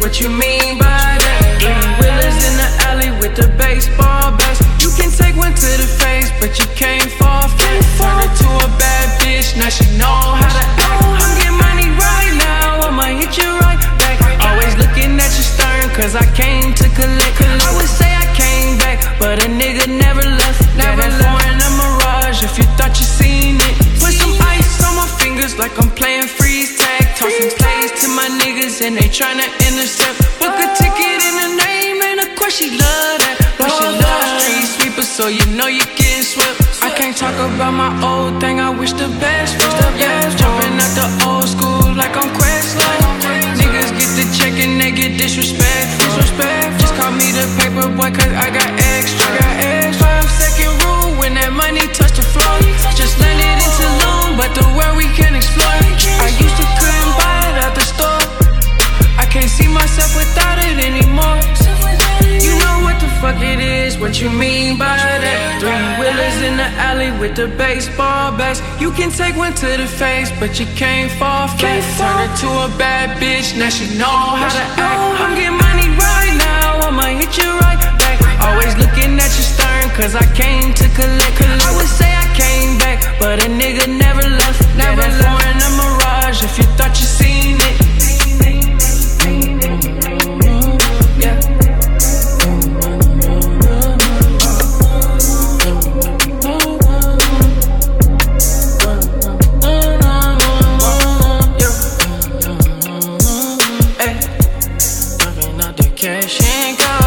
what you mean by that? Three wheelers in the alley with the baseball bats. You can take one to the face, but you can't fall flat. Turn her to a bad bitch, now she know how to act. I'm getting money right now, I'ma hit you right back. Always looking at you stern, cause I came to collect. I would say I came back, but a nigga never left. Never foreign a mirage if you thought you seen it. Put some ice on my fingers like I'm playing freeze tag. Tossing plays to my niggas and they tryna intercept. Book a ticket in the name and of course she love that. But she love street sweepers, so you know you getting swept. I can't talk about my old thing, I wish the best for. Yeah, jumping out the old school like I'm Questlove. Niggas get the check and they get disrespectful. Just call me the paper boy cause I got extra. 5-second rule when that money touch the floor. Just landed in Tulum, but the world we can explore. I used to couldn't buy it at the store. I can't see myself without it anymore. You know what the fuck it is, what you mean by that? Three wheelers in the alley with the baseball bats. You can take one to the face, but you can't fall flat. Turn her to a bad bitch, now she know how to act. I'm getting money right now, I'ma hit you right back. Always looking at you stern, cause I came to collect. I would say I came back, but a nigga never left. Never foreign a mirage if you thought you seen it. Yeah. Hey, looking out the cash and go.